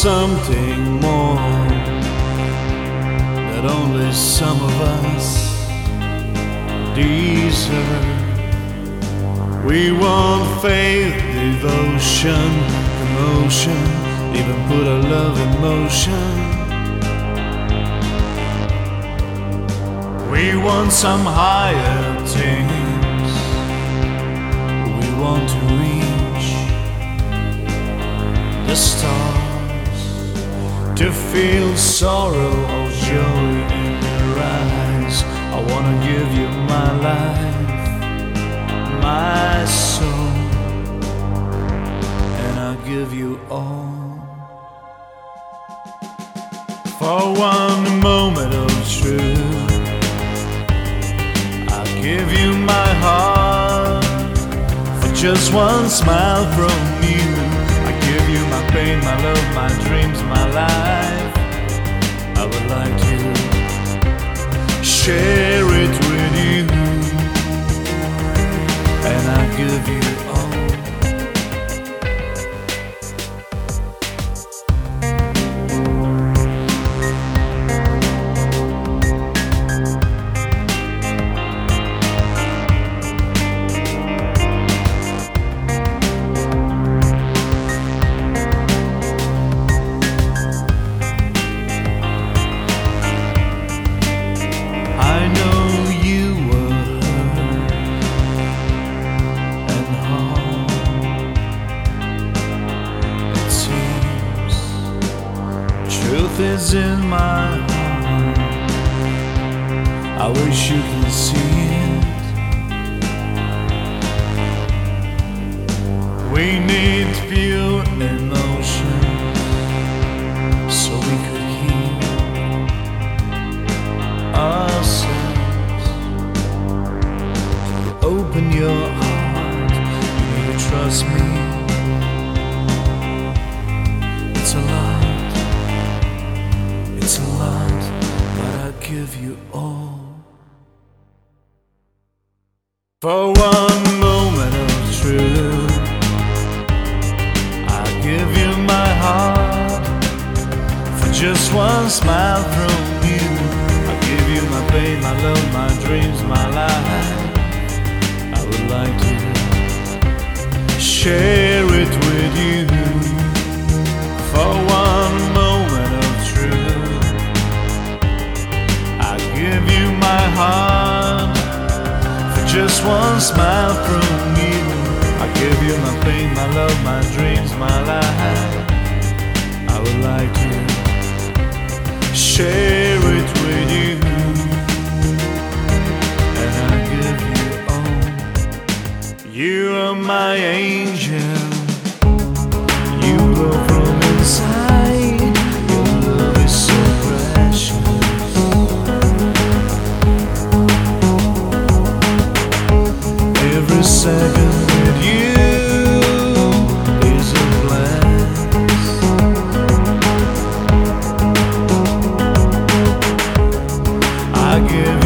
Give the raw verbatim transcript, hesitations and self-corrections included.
something more that only some of us deserve. We want faith, devotion, emotion, even put our love in motion. We want some higher things. We want to reach the stars, to feel sorrow or joy in your eyes. I wanna give you my life, my soul, and I'll give you all. For one moment of truth, I'll give you my heart. For just one smile from you, I give you my pain, my love, my dreams, my life. I would like to share it with you, and I give you all. I know you were hurt and harmed. It seems truth is in my heart. I wish you can see it. We need pure emotion so we could heal ourselves. Open your heart, you need to trust me. It's a lot, it's a lot, but I give you all. For one moment of truth, I give you my heart. For just one smile from you, I give you my pain, my love, my dreams, my life. I would like to share it with you. For one moment of truth, I give you my heart. For just one smile from you, I give you my pain, my love, my dreams, my life. I would like to share it with you, and I give you all. You are my angel. You glow from inside. Your love is so precious. Every second with you is a blast. I give